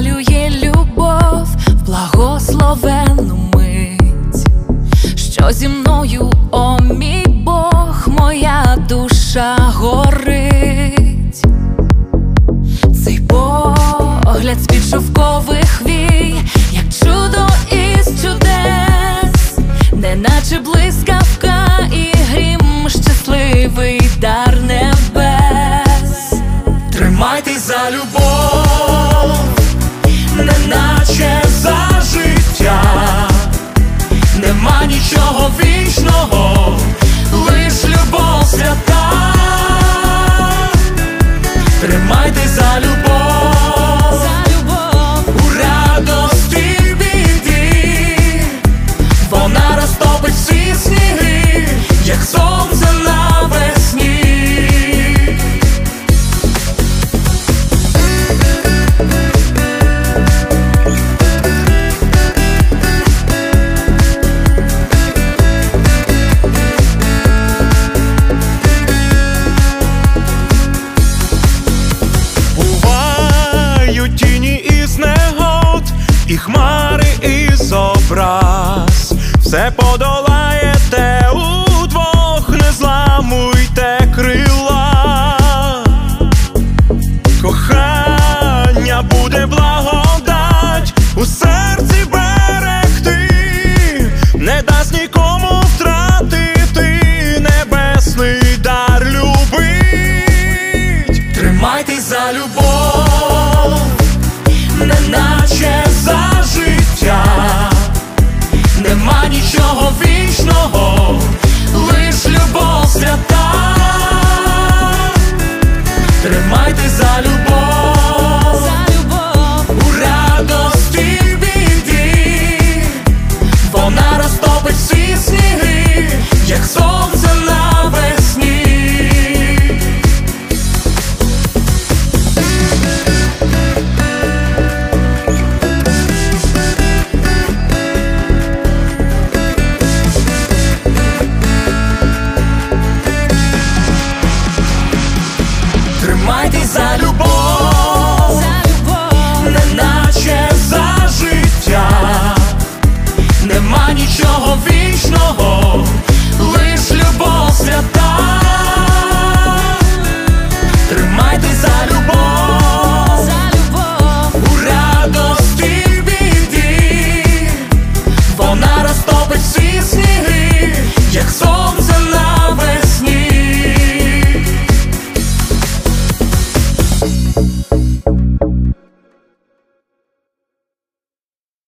запалює любов в благословенну мить, що зі мною, о мій Бог, моя душа горить. Цей погляд з-під шовкових вій, як чудо із чудес, неначе блискавка і грім, щасливий дар небес. Тримайтесь за любов, неначе за життя. Нема нічого вічного, лиш любов свята. Тримайтесь за любов, у радості й біді. Вона розтопить всі сніги, як сонце навесні. І хмари, із образ, все подолаєте удвох, не зламуйте крила. Кохання буде благодать у серці берегти, не дасть нікому втратити небесний дар любить. Тримайтесь за любов, неначе за життя. Нема нічого вічного, лиш любов свята. Тримайтесь за любов.